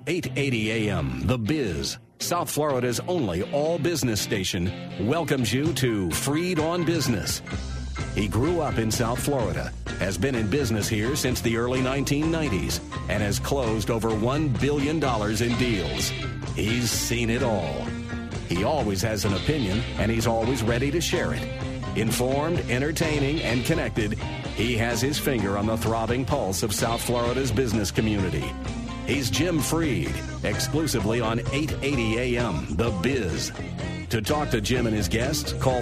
880 AM, The Biz, South Florida's only all-business station, welcomes you to Freed on Business. He grew up in South Florida, has been in business here since the early 1990s, and has closed over $1 billion in deals. He's seen it all. He always has an opinion, and he's always ready to share it. Informed, entertaining, and connected, he has his finger on the throbbing pulse of South Florida's business community. He's Jim Freed, exclusively on 880 AM, The Biz. To talk to Jim and his guests, call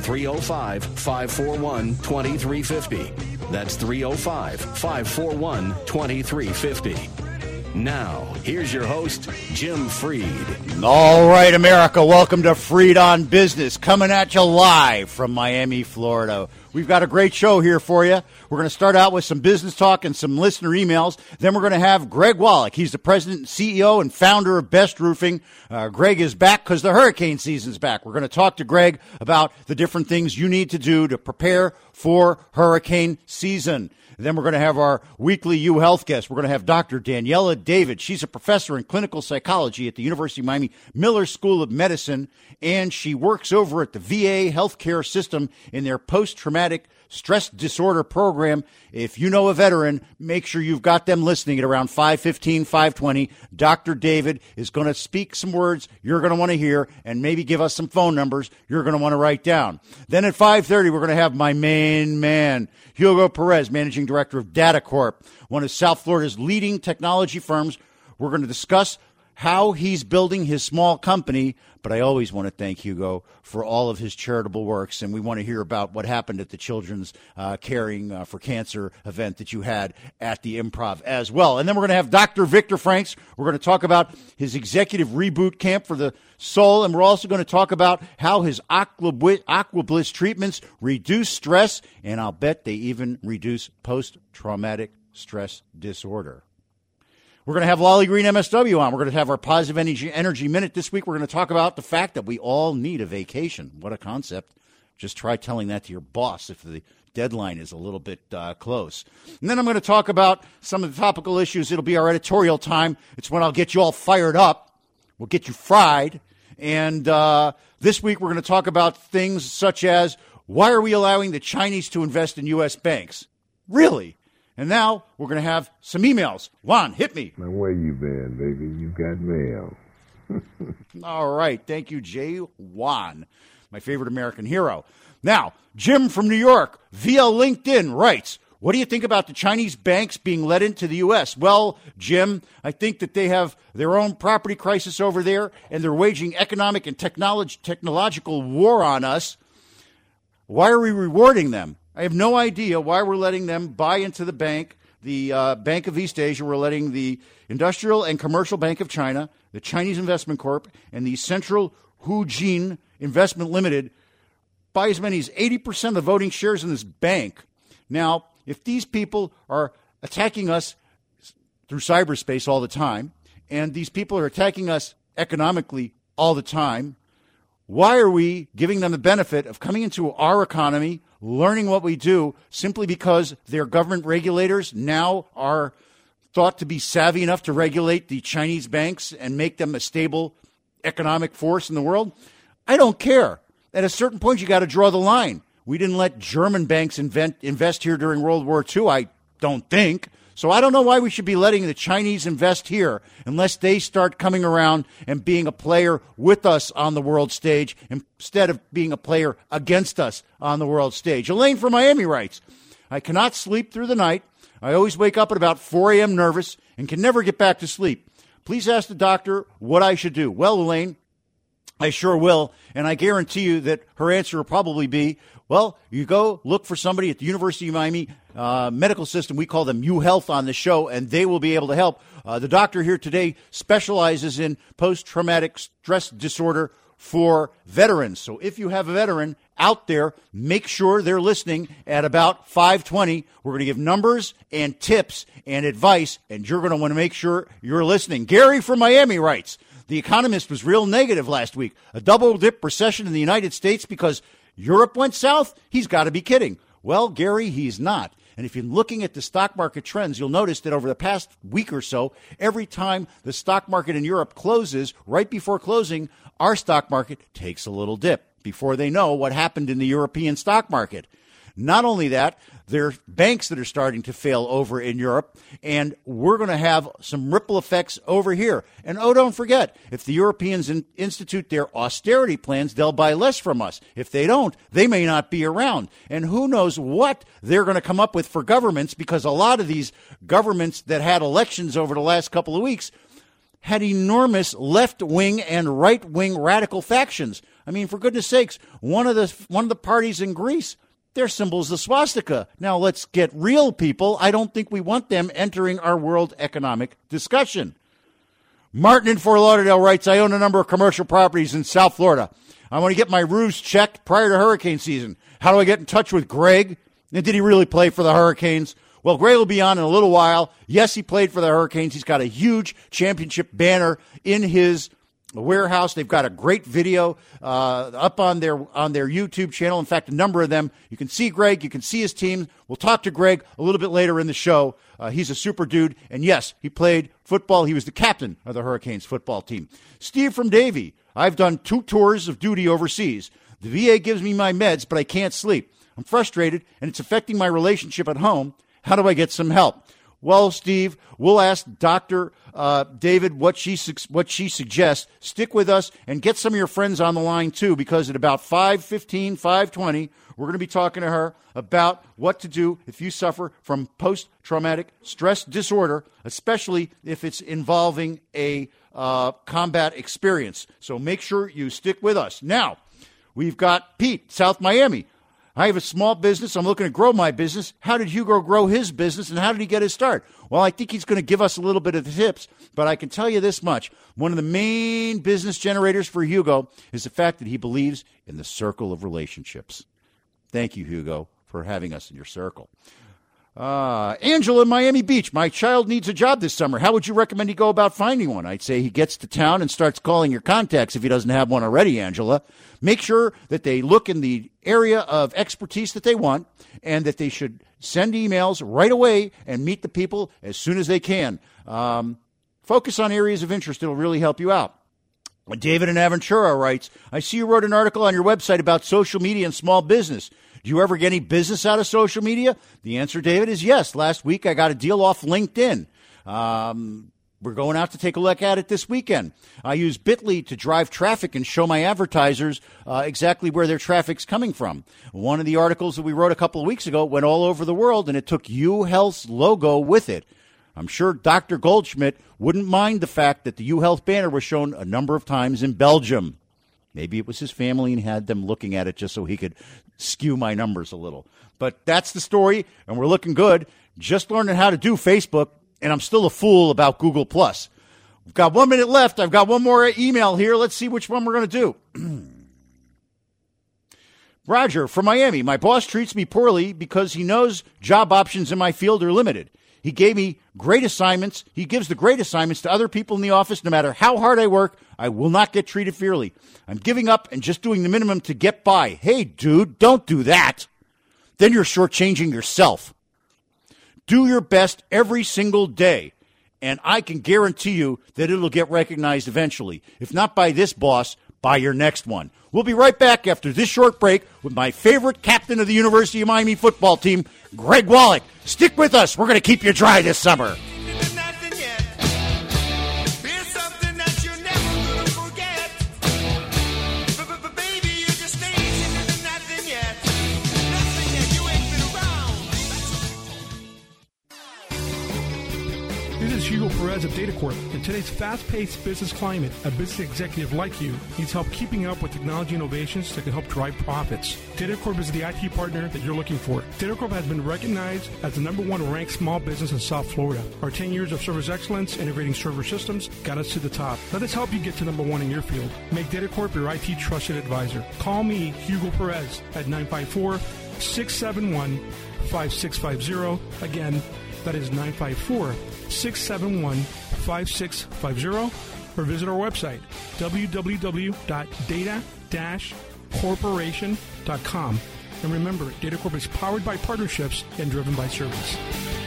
305-541-2350. That's 305-541-2350. Now, here's your host, Jim Freed. All right, America, welcome to Freed on Business, coming at you live from Miami, Florida. We've got a great show here for you. We're going to start out with some business talk and some listener emails. Then we're going to have Greg Wallach. He's the president and CEO and founder of Best Roofing. Greg is back because the hurricane season's back. We're going to talk to Greg about the different things you need to do to prepare for hurricane season. Then we're going to have our weekly UHealth guest. We're going to have Dr. Daniela David. She's a professor in clinical psychology at the University of Miami Miller School of Medicine, and she works over at the VA healthcare system in their post-traumatic stress disorder program. If you know a veteran, make sure you've got them listening at around 5:15, 5:20. Dr. David is going to speak some words you're going to want to hear and maybe give us some phone numbers you're going to want to write down. Then at 5:30, we're going to have my main man, Hugo Perez, Managing Director of Data Corp, one of South Florida's leading technology firms. We're going to discuss how he's building his small company, but I always want to thank Hugo for all of his charitable works, and we want to hear about what happened at the Children's Caring for Cancer event that you had at the Improv as well. And then we're going to have Dr. Victor Franks. We're going to talk about his executive reboot camp for the soul, and we're also going to talk about how his Aquabliss treatments reduce stress, and I'll bet they even reduce post-traumatic stress disorder. We're going to have Lolly Green MSW on. We're going to have our Positive Energy Minute. This week, we're going to talk about the fact that we all need a vacation. What a concept. Just try telling that to your boss if the deadline is a little bit close. And then I'm going to talk about some of the topical issues. It'll be our editorial time. It's when I'll get you all fired up. We'll get you fried. And this week, we're going to talk about things such as, why are we allowing the Chinese to invest in U.S. banks? Really? And now we're going to have some emails. Juan, hit me. Now, where you been, baby? You got mail. All right. Thank you, Jay Juan, my favorite American hero. Now, Jim from New York via LinkedIn writes, what do you think about the Chinese banks being let into the U.S.? Well, Jim, I think that they have their own property crisis over there, and they're waging economic and technological war on us. Why are we rewarding them? I have no idea why we're letting them buy into the bank, the Bank of East Asia. We're letting the Industrial and Commercial Bank of China, the Chinese Investment Corp, and the Central Huijin Investment Limited buy as many as 80% of the voting shares in this bank. Now, if these people are attacking us through cyberspace all the time, and these people are attacking us economically all the time, why are we giving them the benefit of coming into our economy, learning what we do, simply because their government regulators now are thought to be savvy enough to regulate the Chinese banks and make them a stable economic force in the world? I don't care. At a certain point, you got to draw the line. We didn't let German banks invest here during World War II, I don't think. So I don't know why we should be letting the Chinese invest here unless they start coming around and being a player with us on the world stage instead of being a player against us on the world stage. Elaine from Miami writes, I cannot sleep through the night. I always wake up at about 4 a.m. nervous and can never get back to sleep. Please ask the doctor what I should do. Well, Elaine, I sure will, and I guarantee you that her answer will probably be, well, you go look for somebody at the University of Miami medical system. We call them UHealth on the show, and they will be able to help. The doctor here today specializes in post-traumatic stress disorder for veterans. So if you have a veteran out there, make sure they're listening at about 5:20. We're going to give numbers and tips and advice, and you're going to want to make sure you're listening. Gary from Miami writes, The Economist was real negative last week. A double-dip recession in the United States because Europe went south? He's got to be kidding. Well, Gary, he's not. And if you're looking at the stock market trends, you'll notice that over the past week or so, every time the stock market in Europe closes, right before closing, our stock market takes a little dip before they know what happened in the European stock market. Not only that, there are banks that are starting to fail over in Europe, and we're going to have some ripple effects over here. And don't forget, if the Europeans institute their austerity plans, they'll buy less from us. If they don't, they may not be around. And who knows what they're going to come up with for governments, because a lot of these governments that had elections over the last couple of weeks had enormous left-wing and right-wing radical factions. I mean, for goodness sakes, one of the parties in Greece, their symbol's the swastika. Now, let's get real, people. I don't think we want them entering our world economic discussion. Martin in Fort Lauderdale writes, I own a number of commercial properties in South Florida. I want to get my roofs checked prior to hurricane season. How do I get in touch with Greg? And did he really play for the Hurricanes? Well, Greg will be on in a little while. Yes, he played for the Hurricanes. He's got a huge championship banner in his warehouse. They've got a great video up on their YouTube channel. In fact, a number of them. You can see Greg. You can see his team. We'll talk to Greg a little bit later in the show. He's a super dude. And yes, he played football. He was the captain of the Hurricanes football team. Steve from Davie. I've done 2 tours of duty overseas. The VA gives me my meds, but I can't sleep. I'm frustrated, and it's affecting my relationship at home. How do I get some help? Well, Steve, we'll ask Dr. David what she suggests. Stick with us and get some of your friends on the line, too, because at about 5:15, 5:20, we're going to be talking to her about what to do if you suffer from post-traumatic stress disorder, especially if it's involving a combat experience. So make sure you stick with us. Now, we've got Pete, South Miami. I have a small business. I'm looking to grow my business. How did Hugo grow his business, and how did he get his start? Well, I think he's going to give us a little bit of the tips, but I can tell you this much. One of the main business generators for Hugo is the fact that he believes in the circle of relationships. Thank you, Hugo, for having us in your circle. Angela in Miami Beach. My child needs a job this summer. How would you recommend he go about finding one? I'd say he gets to town and starts calling your contacts if he doesn't have one already, Angela. Make sure that they look in the area of expertise that they want and that they should send emails right away and meet the people as soon as they can. Focus on areas of interest. It'll really help you out. David in Aventura writes, I see you wrote an article on your website about social media and small business. Do you ever get any business out of social media? The answer, David, is yes. Last week, I got a deal off LinkedIn. We're going out to take a look at it this weekend. I use Bitly to drive traffic and show my advertisers exactly where their traffic's coming from. One of the articles that we wrote a couple of weeks ago went all over the world, and it took UHealth's logo with it. I'm sure Dr. Goldschmidt wouldn't mind the fact that the UHealth banner was shown a number of times in Belgium. Maybe it was his family and had them looking at it just so he could skew my numbers a little. But that's the story, and we're looking good. Just learning how to do Facebook, and I'm still a fool about Google+. We've got 1 minute left. I've got one more email here. Let's see which one we're going to do. Roger from Miami. My boss treats me poorly because he knows job options in my field are limited. He gave me great assignments. He gives the great assignments to other people in the office. No matter how hard I work, I will not get treated fairly. I'm giving up and just doing the minimum to get by. Hey, dude, don't do that. Then you're shortchanging yourself. Do your best every single day, and I can guarantee you that it'll get recognized eventually. If not by this boss, by your next one. We'll be right back after this short break with my favorite captain of the University of Miami football team, Greg Wallach. Stick with us. We're going to keep you dry this summer. This is Hugo Perez of DataCorp. In today's fast-paced business climate, a business executive like you needs help keeping up with technology innovations that can help drive profits. DataCorp is the IT partner that you're looking for. DataCorp has been recognized as the #1 ranked small business in South Florida. Our 10 years of service excellence integrating server systems got us to the top. Let us help you get to #1 in your field. Make DataCorp your IT trusted advisor. Call me, Hugo Perez, at 954-671-5650. Again, that is 954-671-5650, or visit our website, www.data-corporation.com. And remember, DataCorp is powered by partnerships and driven by service.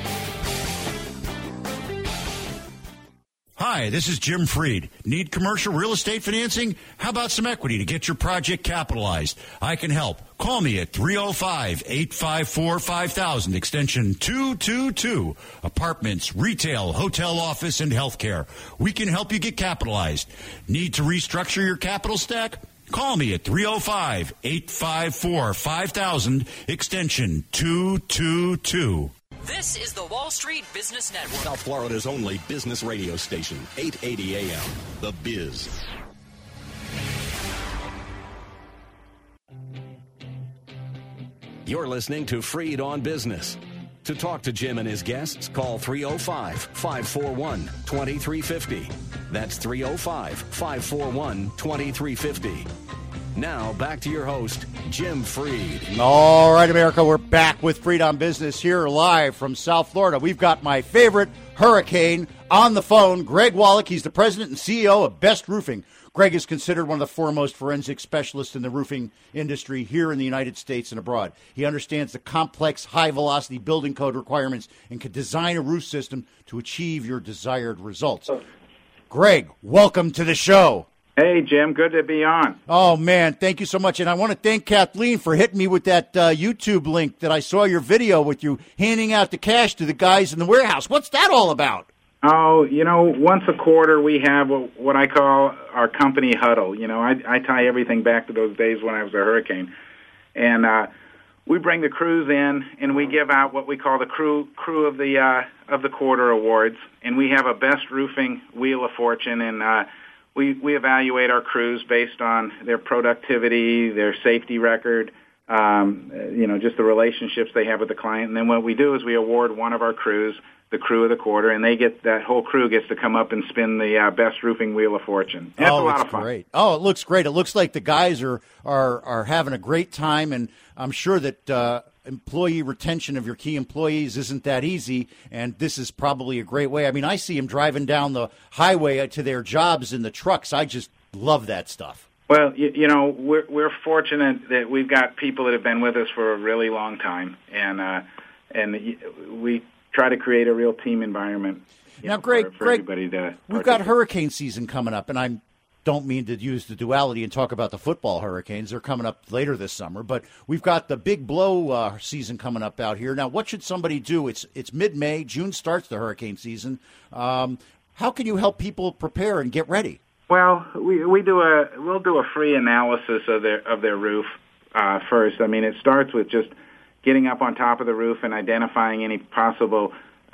Hi, this is Jim Freed. Need commercial real estate financing? How about some equity to get your project capitalized? I can help. Call me at 305-854-5000, extension 222. Apartments, retail, hotel, office, and healthcare. We can help you get capitalized. Need to restructure your capital stack? Call me at 305-854-5000, extension 222. This is the Wall Street Business Network. South Florida's only business radio station, 880 AM, The Biz. You're listening to Freed on Business. To talk to Jim and his guests, call 305-541-2350. That's 305-541-2350. Now, back to your host, Jim Freed. All right, America, we're back with Freed on Business here live from South Florida. We've got my favorite hurricane on the phone, Greg Wallach. He's the president and CEO of Best Roofing. Greg is considered one of the foremost forensic specialists in the roofing industry here in the United States and abroad. He understands the complex, high-velocity building code requirements and can design a roof system to achieve your desired results. Greg, welcome to the show. Hey, Jim. Good to be on. Oh, man. Thank you so much. And I want to thank Kathleen for hitting me with that YouTube link that I saw your video with you handing out the cash to the guys in the warehouse. What's that all about? Oh, once a quarter we have what I call our company huddle. I tie everything back to those days when I was a hurricane. And we bring the crews in, and we give out what we call the crew of the quarter awards. And we have a Best Roofing Wheel of Fortune, and we evaluate our crews based on their productivity, their safety record, just the relationships they have with the client. And then what we do is we award one of our crews the crew of the quarter, and that whole crew gets to come up and spin the Best Roofing Wheel of Fortune. And it's a lot of fun. Great. Oh, it looks great. It looks like the guys are having a great time, and I'm sure that employee retention of your key employees isn't that easy, and this is probably a great way. I mean, I see them driving down the highway to their jobs in the trucks. I just love that stuff. Well, we're fortunate that we've got people that have been with us for a really long time, and we try to create a real team environment. Now, Greg, everybody to we've got hurricane season coming up, and I don't mean to use the duality and talk about the football hurricanes. They're coming up later this summer, but we've got the big blow season coming up out here. Now, what should somebody do? It's mid-May. June starts the hurricane season. How can you help people prepare and get ready? Well, we'll do a free analysis of their roof first. I mean, it starts with just getting up on top of the roof and identifying any possible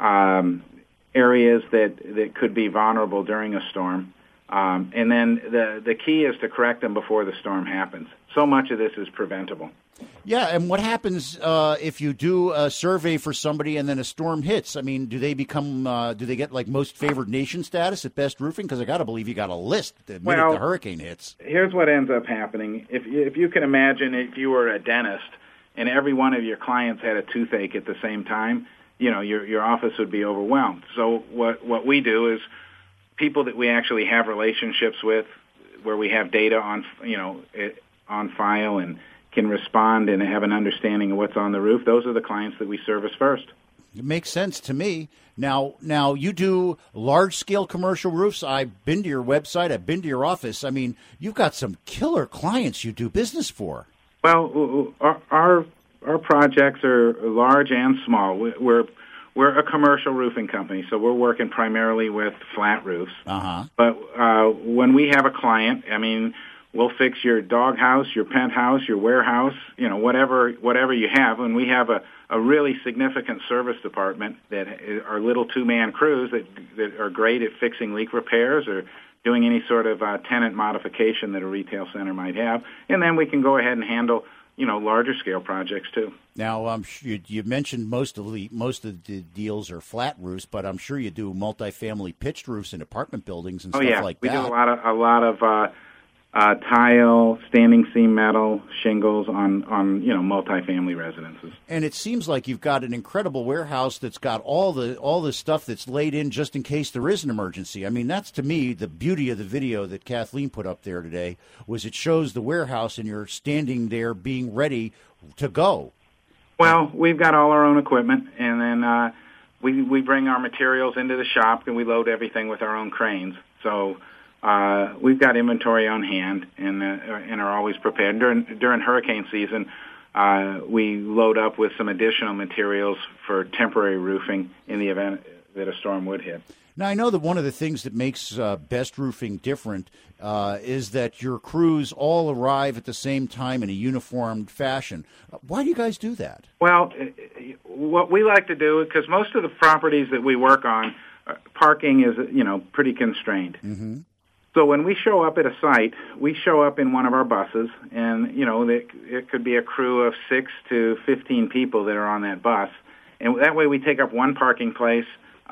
areas that could be vulnerable during a storm. And then the key is to correct them before the storm happens. So much of this is preventable. Yeah, and what happens if you do a survey for somebody and then a storm hits? I mean, do they get like most favored nation status at Best Roofing? Because I got to believe you got a list the minute the hurricane hits. Here's what ends up happening. If you can imagine if you were a dentist and every one of your clients had a toothache at the same time, your office would be overwhelmed. So what we do is people that we actually have relationships with, where we have data on file and can respond and have an understanding of what's on the roof, those are the clients that we service first. It makes sense to me. Now you do large-scale commercial roofs. I've been to your website. I've been to your office. I mean, you've got some killer clients you do business for. Well, our projects are large and small. We're a commercial roofing company, so we're working primarily with flat roofs. Uh-huh. But when we have a client, I mean, we'll fix your doghouse, your penthouse, your warehouse, whatever you have. And we have a really significant service department that are little two-man crews that are great at fixing leak repairs or doing any sort of tenant modification that a retail center might have. And then we can go ahead and handle larger scale projects too. Now, you mentioned most of the deals are flat roofs, but I'm sure you do multifamily pitched roofs in apartment buildings and stuff like that. We do a lot of tile, standing seam metal, shingles on multifamily residences. And it seems like you've got an incredible warehouse that's got all the stuff that's laid in just in case there is an emergency. I mean, that's to me the beauty of the video that Kathleen put up there today, was it shows the warehouse and you're standing there being ready to go. Well, we've got all our own equipment, and then we bring our materials into the shop and we load everything with our own cranes. So we've got inventory on hand and are always prepared. During hurricane season, we load up with some additional materials for temporary roofing in the event that a storm would hit. Now, I know that one of the things that makes Best Roofing different is that your crews all arrive at the same time in a uniformed fashion. Why do you guys do that? Well, what we like to do, because most of the properties that we work on, parking is, pretty constrained. Mm-hmm. So when we show up at a site, we show up in one of our buses, and, it could be a crew of 6 to 15 people that are on that bus. And that way we take up one parking place.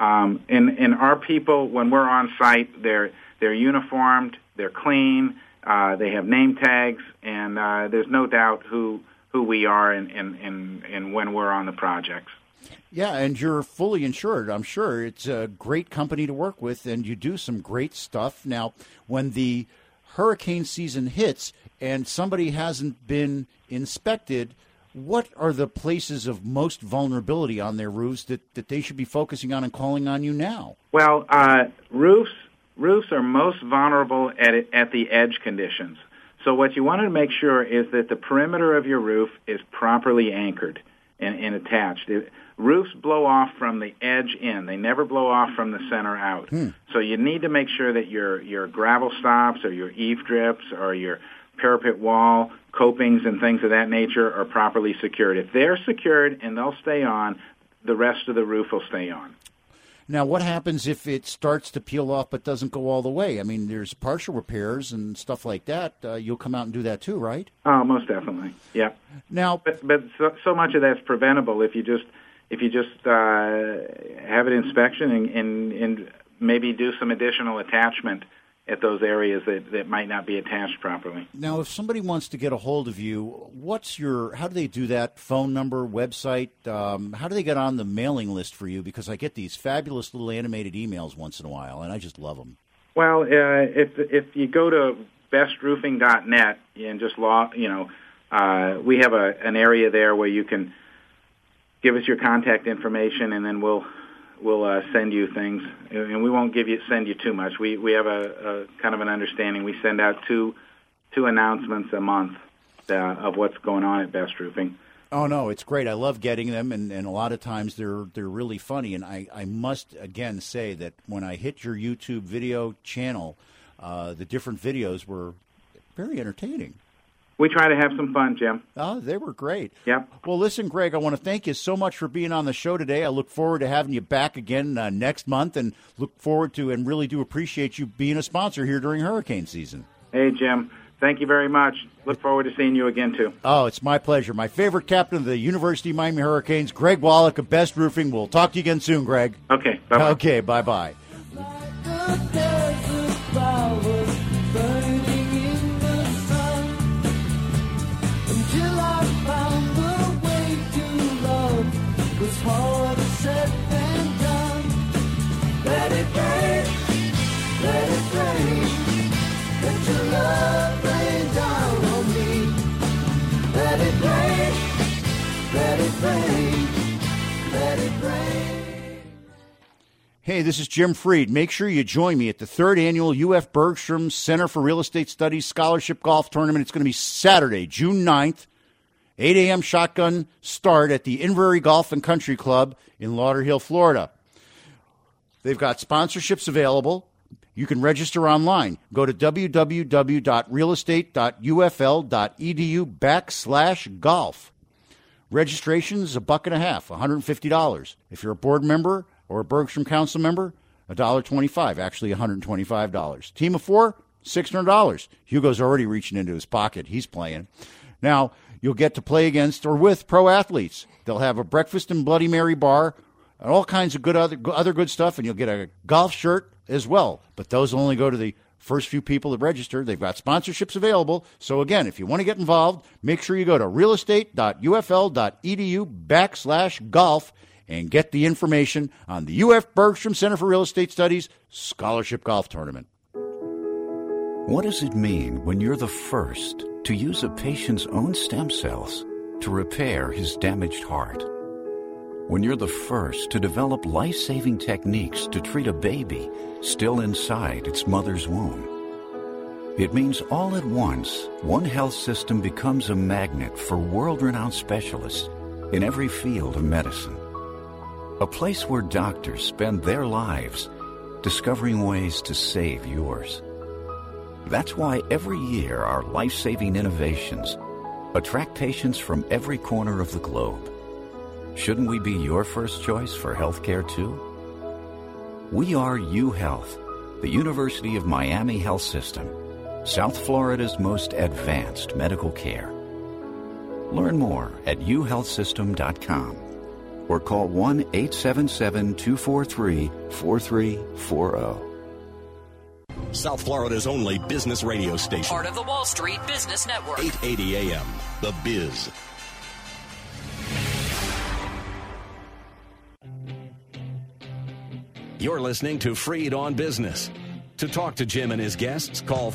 And our people, when we're on site, they're uniformed, they're clean, they have name tags, and there's no doubt who we are and when we're on the projects. Yeah, and you're fully insured. I'm sure it's a great company to work with, and you do some great stuff. Now, when the hurricane season hits and somebody hasn't been inspected, what are the places of most vulnerability on their roofs that they should be focusing on and calling on you now? Well, roofs are most vulnerable at the edge conditions. So what you want to make sure is that the perimeter of your roof is properly anchored and attached. Roofs blow off from the edge in. They never blow off from the center out. So you need to make sure that your gravel stops or your eave drips or your parapet wall, copings, and things of that nature are properly secured. If they're secured and they'll stay on, the rest of the roof will stay on. Now, what happens if it starts to peel off but doesn't go all the way? I mean, there's partial repairs and stuff like that. You'll come out and do that too, right? Oh, most definitely. Yeah. Now, but so much of that's preventable if you just have an inspection and maybe do some additional attachment at those areas that might not be attached properly. Now, if somebody wants to get a hold of you, how do they do that? Phone number, website? How do they get on the mailing list for you? Because I get these fabulous little animated emails once in a while, and I just love them. Well, if you go to bestroofing.net and just we have an area there where you can give us your contact information, and then we'll send you things, and we won't send you too much. We have a kind of an understanding. We send out two announcements a month of what's going on at Best Roofing. Oh no, it's great. I love getting them, and a lot of times they're really funny. And I must again say that when I hit your YouTube video channel, the different videos were very entertaining. We try to have some fun, Jim. Oh, they were great. Yep. Well, listen, Greg, I want to thank you so much for being on the show today. I look forward to having you back again next month, and look forward to and really do appreciate you being a sponsor here during hurricane season. Hey, Jim. Thank you very much. Look forward to seeing you again, too. Oh, it's my pleasure. My favorite captain of the University of Miami Hurricanes, Greg Wallach of Best Roofing. We'll talk to you again soon, Greg. Okay. Bye-bye. Okay, bye-bye. Harder said than done. Let it rain, let it rain. Let your love rain down on me. Let it rain, let it rain, let it rain. Hey, this is Jim Freed. Make sure you join me at the 3rd Annual UF Bergstrom Center for Real Estate Studies Scholarship Golf Tournament. It's going to be Saturday, June 9th. 8 a.m. shotgun start at the Inverary Golf and Country Club in Lauderhill, Florida. They've got sponsorships available. You can register online. Go to www.realestate.ufl.edu/golf. Registration's $1.50, $150. If you're a board member or a Bergstrom Council member, $1.25, actually $125. Team of 4, $600. Hugo's already reaching into his pocket. He's playing. Now, you'll get to play against or with pro athletes. They'll have a breakfast and Bloody Mary bar and all kinds of other good stuff, and you'll get a golf shirt as well. But those only go to the first few people that register. They've got sponsorships available. So again, if you want to get involved, make sure you go to realestate.ufl.edu/golf and get the information on the UF Bergstrom Center for Real Estate Studies Scholarship Golf Tournament. What does it mean when you're the first to use a patient's own stem cells to repair his damaged heart? When you're the first to develop life-saving techniques to treat a baby still inside its mother's womb? It means all at once, one health system becomes a magnet for world-renowned specialists in every field of medicine. A place where doctors spend their lives discovering ways to save yours. That's why every year our life-saving innovations attract patients from every corner of the globe. Shouldn't we be your first choice for healthcare too? We are UHealth, the University of Miami Health System, South Florida's most advanced medical care. Learn more at uhealthsystem.com or call 1-877-243-4340. South Florida's only business radio station. Part of the Wall Street Business Network. 880 AM, The Biz. You're listening to Freed on Business. To talk to Jim and his guests, call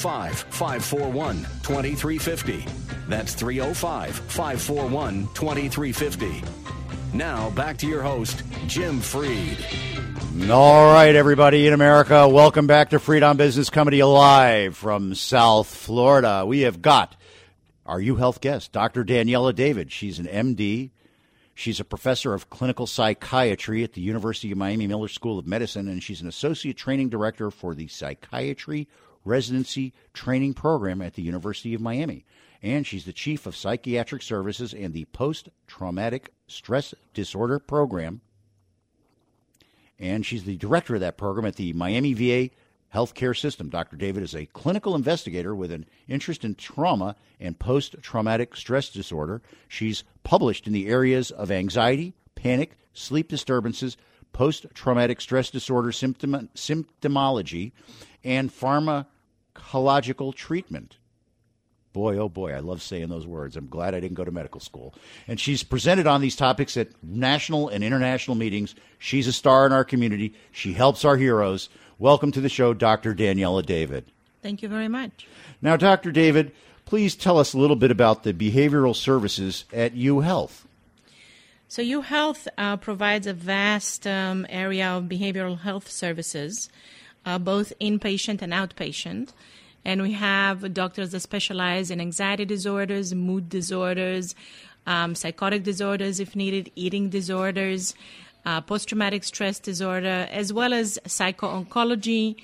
305-541-2350. That's 305-541-2350. Now, back to your host, Jim Freed. All right, everybody in America, welcome back to Freed on Business, coming to you live from South Florida. We have got our UHealth guest, Dr. Daniela David. She's an MD. She's a professor of clinical psychiatry at the University of Miami Miller School of Medicine, and she's an associate training director for the Psychiatry Residency Training Program at the University of Miami. And she's the chief of psychiatric services and the post-traumatic stress disorder program. And she's the director of that program at the Miami VA Healthcare System. Dr. David is a clinical investigator with an interest in trauma and post-traumatic stress disorder. She's published in the areas of anxiety, panic, sleep disturbances, post-traumatic stress disorder symptomology, and pharmacological treatment. Boy, oh boy, I love saying those words. I'm glad I didn't go to medical school. And she's presented on these topics at national and international meetings. She's a star in our community. She helps our heroes. Welcome to the show, Dr. Daniela David. Thank you very much. Now, Dr. David, please tell us a little bit about the behavioral services at UHealth. So UHealth provides a vast area of behavioral health services, both inpatient and outpatient. And we have doctors that specialize in anxiety disorders, mood disorders, psychotic disorders if needed, eating disorders, post-traumatic stress disorder, as well as psycho-oncology.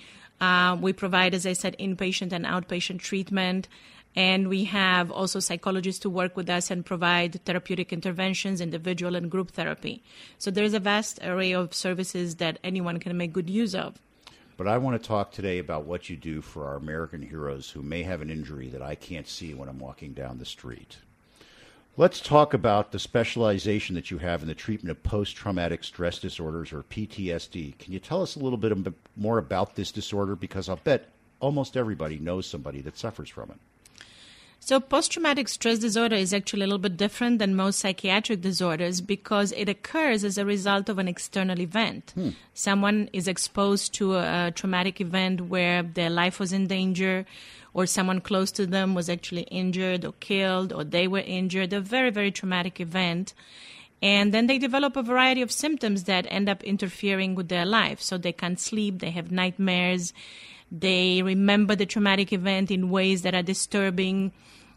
We provide, as I said, inpatient and outpatient treatment. And we have also psychologists who work with us and provide therapeutic interventions, individual and group therapy. So there's a vast array of services that anyone can make good use of. But I want to talk today about what you do for our American heroes who may have an injury that I can't see when I'm walking down the street. Let's talk about the specialization that you have in the treatment of post-traumatic stress disorders, or PTSD. Can you tell us a little bit more about this disorder? Because I'll bet almost everybody knows somebody that suffers from it. So post-traumatic stress disorder is actually a little bit different than most psychiatric disorders because it occurs as a result of an external event. Someone is exposed to a traumatic event where their life was in danger, or someone close to them was actually injured or killed, or they were injured, a very, very traumatic event. And then they develop a variety of symptoms that end up interfering with their life. So they can't sleep, they have nightmares, they remember the traumatic event in ways that are disturbing.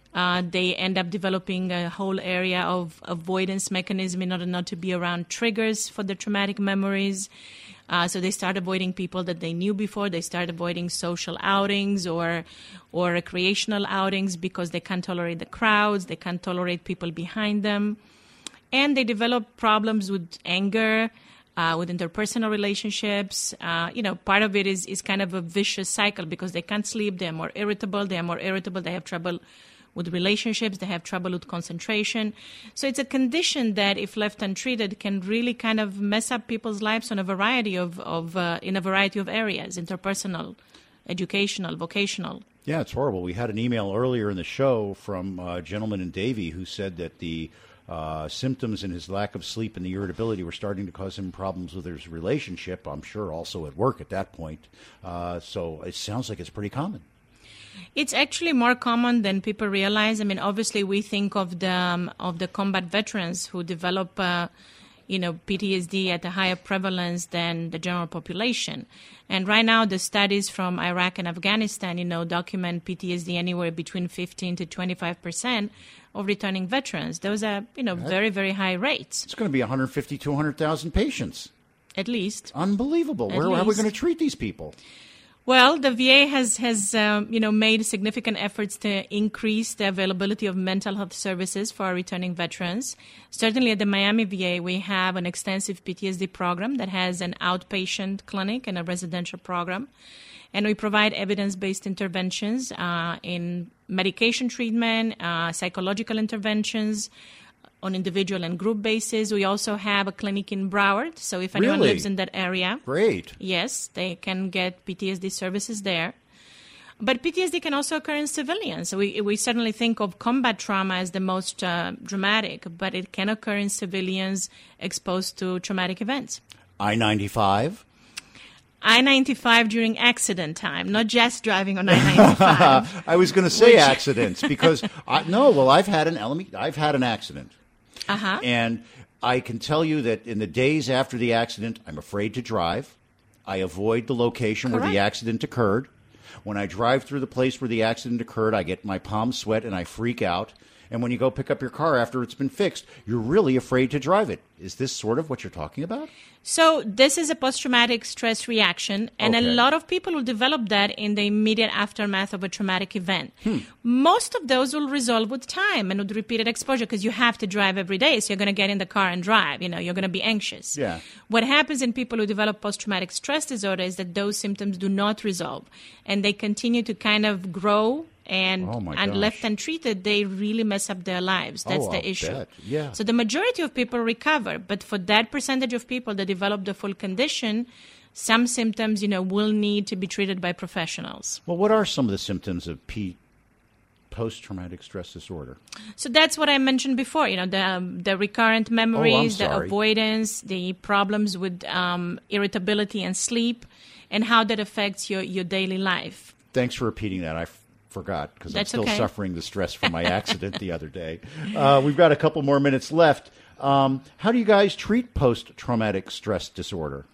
They end up developing a whole area of avoidance mechanism in order not to be around triggers for the traumatic memories. So they start avoiding people that they knew before. They start avoiding social outings or recreational outings because they can't tolerate the crowds. They can't tolerate people behind them. And they develop problems with anger, with interpersonal relationships. Part of it is kind of a vicious cycle because they can't sleep. They're more irritable. They have trouble with relationships. They have trouble with concentration. So it's a condition that, if left untreated, can really kind of mess up people's lives on a variety of in a variety of areas: interpersonal, educational, vocational. Yeah, it's horrible. We had an email earlier in the show from a gentleman in Davie who said that the symptoms and his lack of sleep and the irritability were starting to cause him problems with his relationship, I'm sure also at work at that point. So it sounds like it's pretty common. It's actually more common than people realize. I mean, obviously, we think of the combat veterans who develop PTSD at a higher prevalence than the general population. And right now, the studies from Iraq and Afghanistan, document PTSD anywhere between 15 to 25% of returning veterans. Those are, very, very high rates. It's going to be 150, 200,000 patients. At least. Unbelievable. Where are we going to treat these people? Well, the VA has made significant efforts to increase the availability of mental health services for our returning veterans. Certainly at the Miami VA, we have an extensive PTSD program that has an outpatient clinic and a residential program. And we provide evidence-based interventions in medication treatment, psychological interventions, on individual and group basis. We also have a clinic in Broward, so if anyone lives in that area, great. Yes, they can get PTSD services there. But PTSD can also occur in civilians. We certainly think of combat trauma as the most dramatic, but it can occur in civilians exposed to traumatic events. I-95? I-95 during accident time, not just driving on I-95. I was going to say accidents because, I've had an accident. Uh-huh. And I can tell you that in the days after the accident, I'm afraid to drive. I avoid the location where the accident occurred. When I drive through the place where the accident occurred, I get my palms sweat and I freak out. And when you go pick up your car after it's been fixed, you're really afraid to drive it. Is this sort of what you're talking about? So this is a post-traumatic stress reaction, and a lot of people will develop that in the immediate aftermath of a traumatic event. Most of those will resolve with time and with repeated exposure because you have to drive every day, so you're going to get in the car and drive. You're going to be anxious. Yeah. What happens in people who develop post-traumatic stress disorder is that those symptoms do not resolve, and they continue to kind of grow. And left untreated, they really mess up their lives. That's the issue. Bet. Yeah. So the majority of people recover, but for that percentage of people that develop the full condition, some symptoms, will need to be treated by professionals. Well, what are some of the symptoms of post-traumatic stress disorder? So that's what I mentioned before, the recurrent memories, the avoidance, the problems with irritability and sleep, and how that affects your daily life. Thanks for repeating that. I forgot because I'm still suffering the stress from my accident the other day. We've got a couple more minutes left. How do you guys treat post-traumatic stress disorder?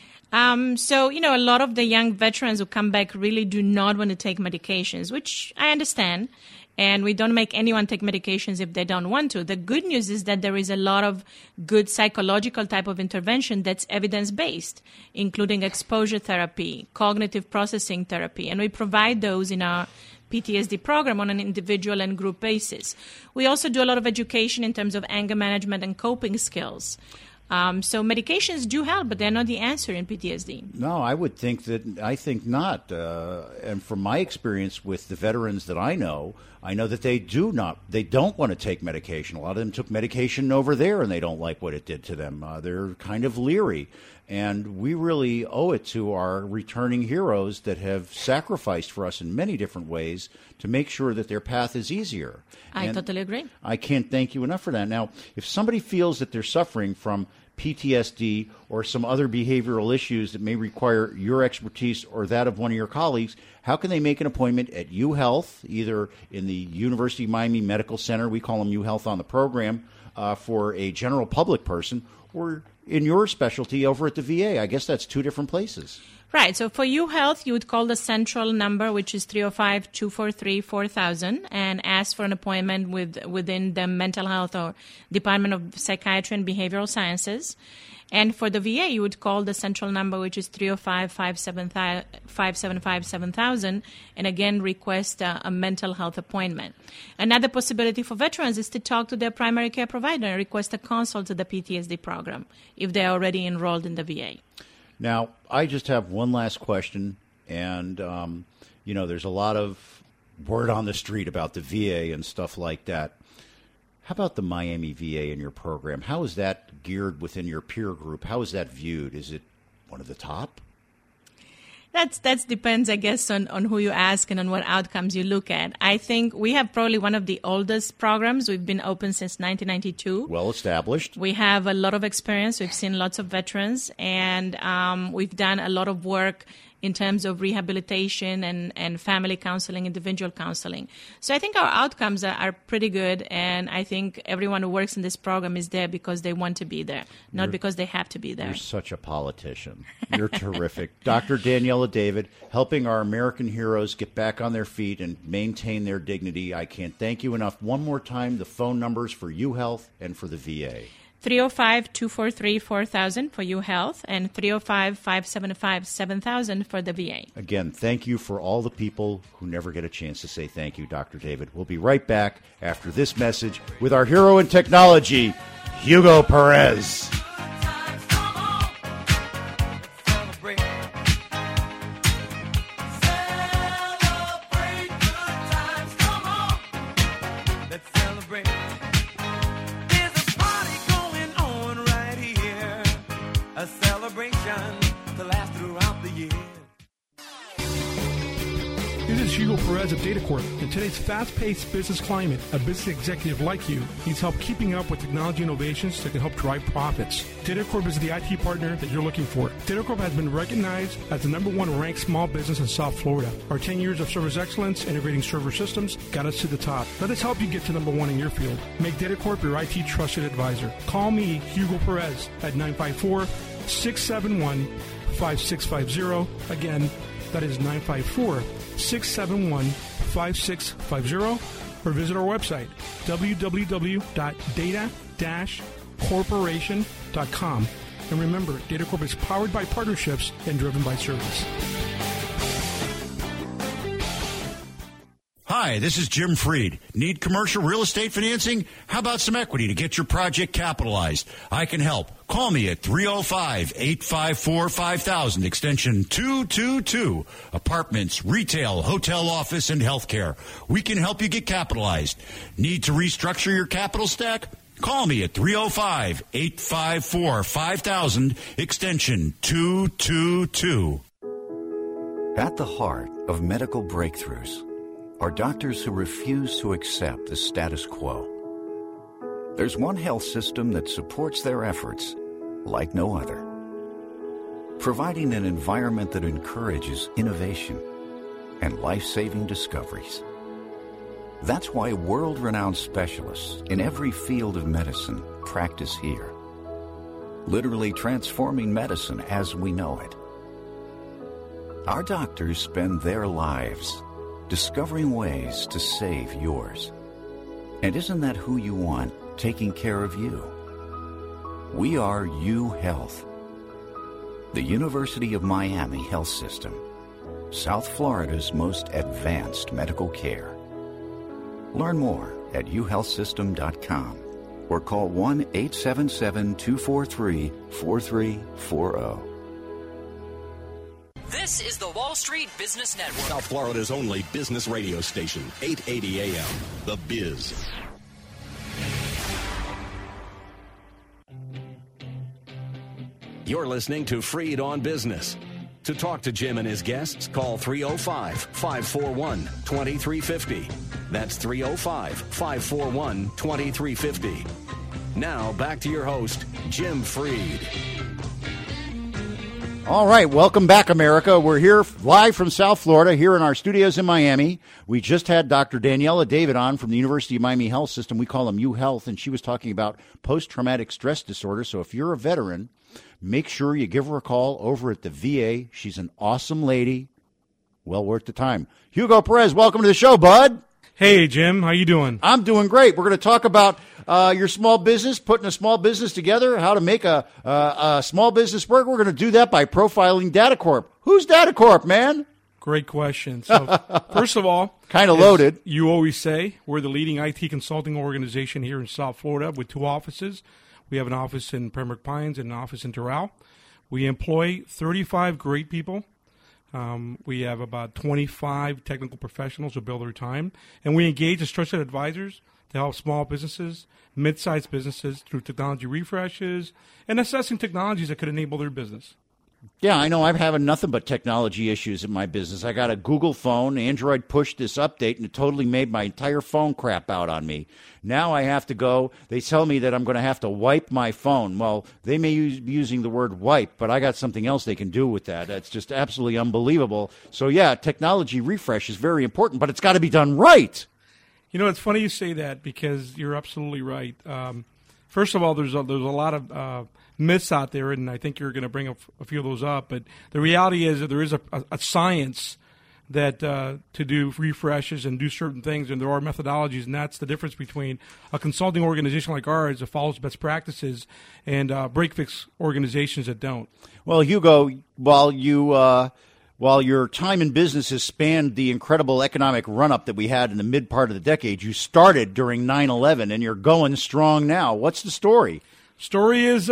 So, a lot of the young veterans who come back really do not want to take medications, which I understand. And we don't make anyone take medications if they don't want to. The good news is that there is a lot of good psychological type of intervention that's evidence-based, including exposure therapy, cognitive processing therapy. And we provide those in our PTSD program on an individual and group basis. We also do a lot of education in terms of anger management and coping skills. So medications do help, but they're not the answer in PTSD. No, I think not. And from my experience with the veterans that I know that they don't want to take medication. A lot of them took medication over there and they don't like what it did to them. They're kind of leery. And we really owe it to our returning heroes that have sacrificed for us in many different ways to make sure that their path is easier. I totally agree. I can't thank you enough for that. Now, if somebody feels that they're suffering from PTSD or some other behavioral issues that may require your expertise or that of one of your colleagues, how can they make an appointment at UHealth, either in the University of Miami Medical Center, we call them UHealth on the program, for a general public person, or in your specialty over at the VA? I guess that's two different places. Right. So for UHealth, you would call the central number, which is 305-243-4000, and ask for an appointment within the mental health or Department of Psychiatry and Behavioral Sciences. And for the VA, you would call the central number, which is 305-575-7000, and again request a mental health appointment. Another possibility for veterans is to talk to their primary care provider and request a consult to the PTSD program if they're already enrolled in the VA. Now, I just have one last question, and, there's a lot of word on the street about the VA and stuff like that. How about the Miami VA in your program? How is that geared within your peer group? How is that viewed? Is it one of the top? That depends, I guess, on who you ask and on what outcomes you look at. I think we have probably one of the oldest programs. We've been open since 1992. Well established. We have a lot of experience. We've seen lots of veterans, and we've done a lot of work in terms of rehabilitation and family counseling, individual counseling. So I think our outcomes are pretty good, and I think everyone who works in this program is there because they want to be there, not because they have to be there. You're such a politician. You're terrific. Dr. Daniela David, helping our American heroes get back on their feet and maintain their dignity. I can't thank you enough. One more time, the phone numbers for UHealth and for the VA. 305-243-4000 for UHealth and 305-575-7000 for the VA. Again, thank you for all the people who never get a chance to say thank you, Dr. David. We'll be right back after this message with our hero in technology, Hugo Perez. This is Hugo Perez of DataCorp. In today's fast-paced business climate, a business executive like you needs help keeping up with technology innovations that can help drive profits. DataCorp is the IT partner that you're looking for. DataCorp has been recognized as the #1 ranked small business in South Florida. Our 10 years of service excellence integrating server systems got us to the top. Let us help you get to #1 in your field. Make DataCorp your IT trusted advisor. Call me, Hugo Perez, at 954-671-5650. Again, that is 954-671-5650, or visit our website, www.data-corporation.com. And remember, DataCorp is powered by partnerships and driven by service. Hi, this is Jim Freed. Need commercial real estate financing? How about some equity to get your project capitalized? I can help. Call me at 305-854-5000, extension 222. Apartments, retail, hotel, office, and healthcare. We can help you get capitalized. Need to restructure your capital stack? Call me at 305-854-5000, extension 222. At the heart of medical breakthroughs are doctors who refuse to accept the status quo. There's one health system that supports their efforts like no other, providing an environment that encourages innovation and life-saving discoveries. That's why world-renowned specialists in every field of medicine practice here, literally transforming medicine as we know it. Our doctors spend their lives discovering ways to save yours. And isn't that who you want taking care of you? We are UHealth, the University of Miami Health System, South Florida's most advanced medical care. Learn more at uhealthsystem.com or call 1-877-243-4340. This is the Wall Street Business Network. South Florida's only business radio station, 880 AM, The Biz. You're listening to Freed on Business. To talk to Jim and his guests, call 305-541-2350. That's 305-541-2350. Now, back to your host, Jim Freed. All right, welcome back, America. We're here live from South Florida, here in our studios in Miami. We just had Dr. Daniela David on from the University of Miami Health System. We call them UHealth, and she was talking about post-traumatic stress disorder. So if you're a veteran, make sure you give her a call over at the VA. She's an awesome lady. Well worth the time. Hugo Perez, welcome to the show, bud. Hey, Jim. How you doing? I'm doing great. We're going to talk about your small business, putting a small business together, how to make a small business work. We're going to do that by profiling DataCorp. Who's DataCorp, man? Great question. So, first of all, kind of loaded. You always say, we're the leading IT consulting organization here in South Florida with 2 offices. We have an office in Pembroke Pines and an office in Doral. We employ 35 great people. We have about 25 technical professionals who bill their time, and we engage as trusted advisors to help small businesses, mid-sized businesses through technology refreshes and assessing technologies that could enable their business. Yeah, I know. I'm having nothing but technology issues in my business. I got a Google phone. Android pushed this update, and it totally made my entire phone crap out on me. Now I have to go. They tell me that I'm going to have to wipe my phone. Well, they may be using the word wipe, but I got something else they can do with that. That's just absolutely unbelievable. So, yeah, technology refresh is very important, but it's got to be done right. You know, it's funny you say that because you're absolutely right. First of all, there's a lot of myths out there, and I think you're going to bring a few of those up. But the reality is that there is a science that to do refreshes and do certain things, and there are methodologies, and that's the difference between a consulting organization like ours that follows best practices and break-fix organizations that don't. Well, Hugo, while your time in business has spanned the incredible economic run-up that we had in the mid part of the decade, you started during 9/11, and you're going strong now. What's the story? Story is,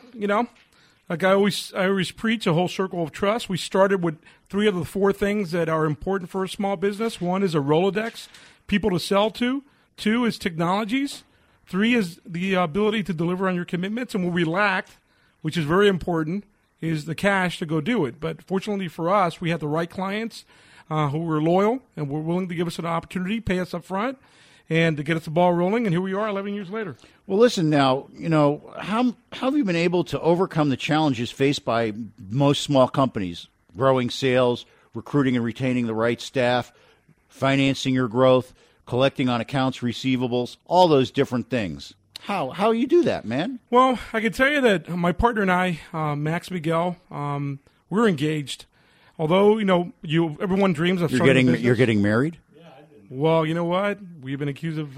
like I always preach, a whole circle of trust. We started with 3 of the 4 things that are important for a small business. 1 is a Rolodex, people to sell to. 2 is technologies. 3 is the ability to deliver on your commitments. And what we lacked, which is very important, is the cash to go do it. But fortunately for us, we had the right clients who were loyal and were willing to give us an opportunity, pay us up front, and to get us the ball rolling. And here we are 11 years later. Well, listen now, how have you been able to overcome the challenges faced by most small companies, growing sales, recruiting and retaining the right staff, financing your growth, collecting on accounts receivables, all those different things? How you do that, man? Well, I can tell you that my partner and I, Max Miguel, we're engaged. Although, everyone dreams of starting a business. You're getting married? Well, you know what? We've been accused of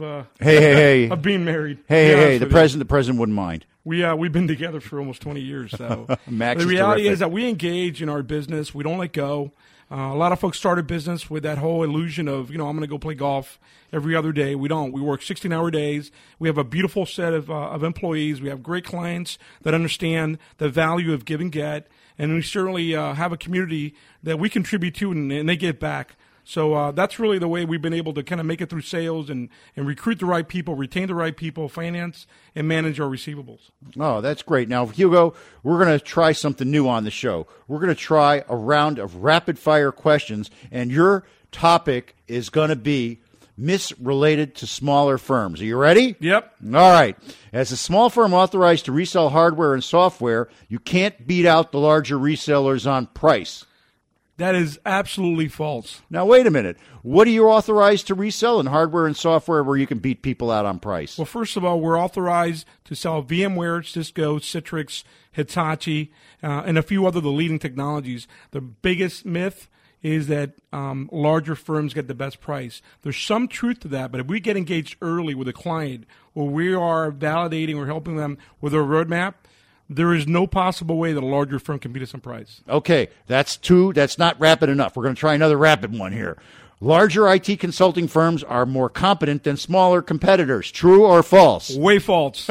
hey of being married. Hey, the president wouldn't mind. We've been together for almost 20 years. So Max the reality terrific. is that we engage in our business. We don't let go. A lot of folks start a business with that whole illusion of, I'm going to go play golf every other day. We don't. We work 16-hour days. We have a beautiful set of employees. We have great clients that understand the value of give and get. And we certainly have a community that we contribute to, and they give back. So that's really the way we've been able to kind of make it through sales and recruit the right people, retain the right people, finance, and manage our receivables. Oh, that's great. Now, Hugo, we're going to try something new on the show. We're going to try a round of rapid-fire questions, and your topic is going to be myths related to smaller firms. Are you ready? Yep. All right. As a small firm authorized to resell hardware and software, you can't beat out the larger resellers on price. That is absolutely false. Now, wait a minute. What are you authorized to resell in hardware and software where you can beat people out on price? Well, first of all, we're authorized to sell VMware, Cisco, Citrix, Hitachi, and a few other the leading technologies. The biggest myth is that larger firms get the best price. There's some truth to that, but if we get engaged early with a client where we are validating or helping them with their roadmap, there is no possible way that a larger firm can beat us on price. Okay, that's 2. That's not rapid enough. We're going to try another rapid one here. Larger IT consulting firms are more competent than smaller competitors. True or false? Way false.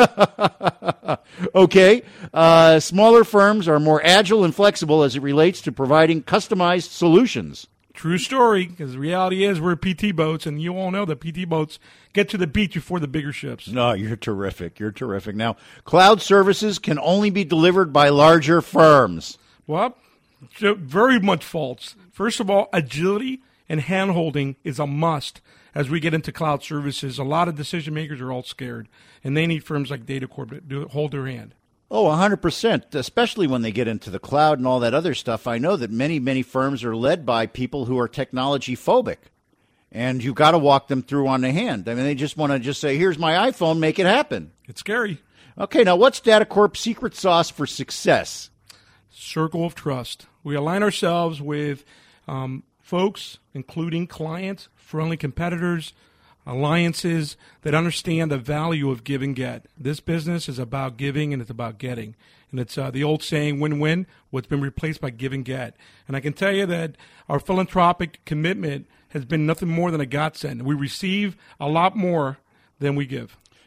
Okay. Smaller firms are more agile and flexible as it relates to providing customized solutions. True story, because the reality is we're PT boats, and you all know that PT boats get to the beach before the bigger ships. No, you're terrific. You're terrific. Now, cloud services can only be delivered by larger firms. Well, very much false. First of all, agility and hand-holding is a must as we get into cloud services. A lot of decision makers are all scared, and they need firms like DataCorp to hold their hand. Oh, 100%, especially when they get into the cloud and all that other stuff. I know that many, many firms are led by people who are technology phobic, and you've got to walk them through on the hand. I mean, they just want to just say, here's my iPhone, make it happen. It's scary. Okay, now what's DataCorp's secret sauce for success? Circle of trust. We align ourselves with folks, including clients, friendly competitors, alliances that understand the value of give and get. This business is about giving and it's about getting. And it's the old saying, win-win, what's been replaced by give and get. And I can tell you that our philanthropic commitment has been nothing more than a godsend. We receive a lot more than we give.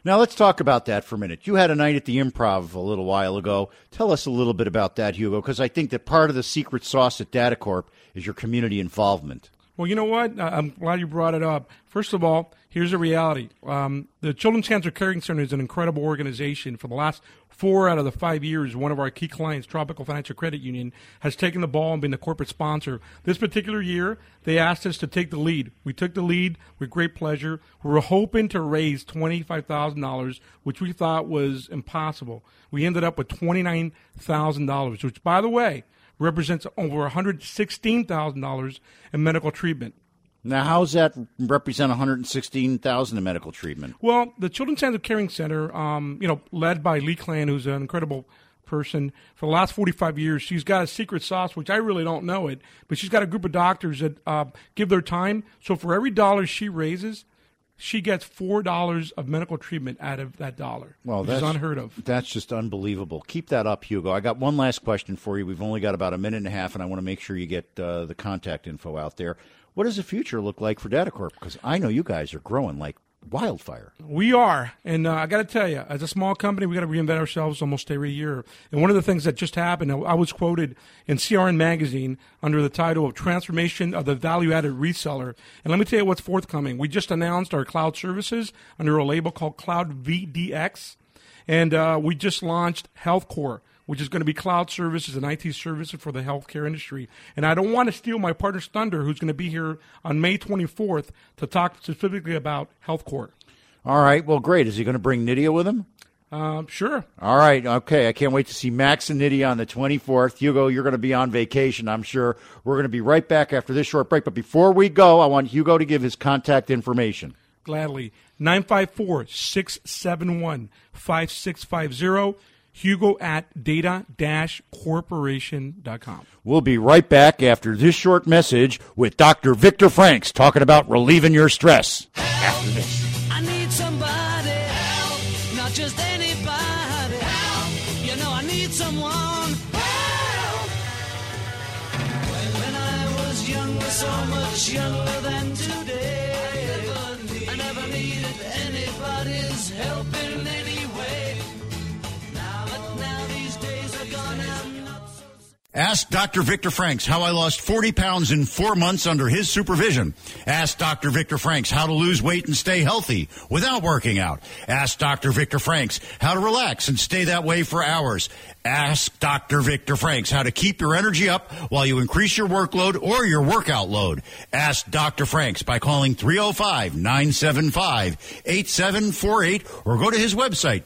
Now, let's talk about that for a minute. You had a night at the Improv a little while ago. Tell us a little bit about that, Hugo, because I think that part of the secret sauce at DataCorp is your community involvement. Well, you know what? I'm glad you brought it up. First of all, here's the reality. The Children's Cancer Caring Center is an incredible organization. For the last 4 out of the 5 years, one of our key clients, Tropical Financial Credit Union, has taken the ball and been the corporate sponsor. This particular year, they asked us to take the lead. We took the lead with great pleasure. We were hoping to raise $25,000, which we thought was impossible. We ended up with $29,000, which, by the way, represents over $116,000 in medical treatment. Now, how does that represent $116,000 in medical treatment? Well, the Children's Cancer Caring Center, led by Lee Clan, who's an incredible person, for the last 45 years, she's got a secret sauce, which I really don't know it, but she's got a group of doctors that give their time. So for every dollar she raises, she gets $4 of medical treatment out of that dollar, which is unheard of. That's just unbelievable. Keep that up, Hugo. I got one last question for you. We've only got about a minute and a half, and I want to make sure you get the contact info out there. What does the future look like for DataCorp? Because I know you guys are growing like wildfire. We are, and I got to tell you, as a small company, we got to reinvent ourselves almost every year. And one of the things that just happened, I was quoted in CRN Magazine under the title of Transformation of the Value-Added Reseller. And let me tell you what's forthcoming. We just announced our cloud services under a label called Cloud VDX, and we just launched HealthCore, which is going to be cloud services and IT services for the healthcare industry. And I don't want to steal my partner's thunder, who's going to be here on May 24th to talk specifically about HealthCore. All right. Well, great. Is he going to bring Nydia with him? Sure. All right. Okay. I can't wait to see Max and Nydia on the 24th. Hugo, you're going to be on vacation, I'm sure. We're going to be right back after this short break. But before we go, I want Hugo to give his contact information. Gladly. 954-671-5650. Hugo at data-corporation.com. We'll be right back after this short message with Dr. Victor Franks talking about relieving your stress. After this. I need somebody help, not just anybody help. You know I need someone help. When I was younger, so much younger than today, I never needed anybody's help in any way. Now these days are gone, I'm not so... Ask Dr. Victor Franks how I lost 40 pounds in 4 months under his supervision. Ask Dr. Victor Franks how to lose weight and stay healthy without working out. Ask Dr. Victor Franks how to relax and stay that way for hours. Ask Dr. Victor Franks how to keep your energy up while you increase your workload or your workout load. Ask Dr. Franks by calling 305-975-8748 or go to his website,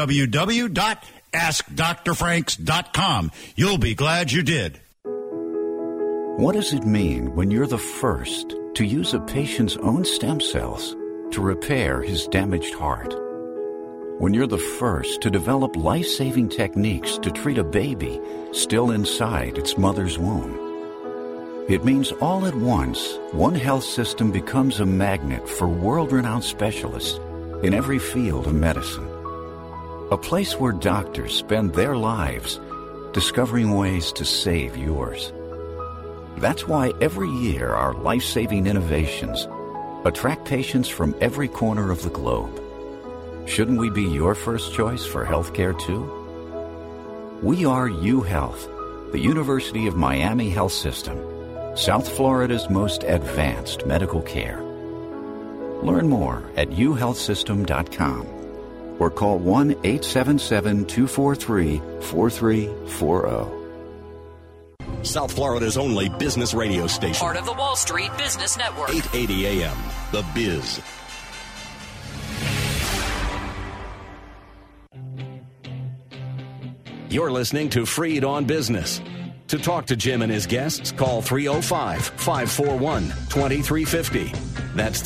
www.askdrfranks.com. You'll be glad you did. What does it mean when you're the first to use a patient's own stem cells to repair his damaged heart? When you're the first to develop life-saving techniques to treat a baby still inside its mother's womb? It means all at once, one health system becomes a magnet for world-renowned specialists in every field of medicine. A place where doctors spend their lives discovering ways to save yours. That's why every year our life-saving innovations attract patients from every corner of the globe. Shouldn't we be your first choice for healthcare too? We are UHealth, the University of Miami Health System, South Florida's most advanced medical care. Learn more at uhealthsystem.com or call 1-877-243-4340. South Florida's only business radio station. Part of the Wall Street Business Network. 880 AM, The Biz. You're listening to Freed on Business. To talk to Jim and his guests, call 305-541-2350. That's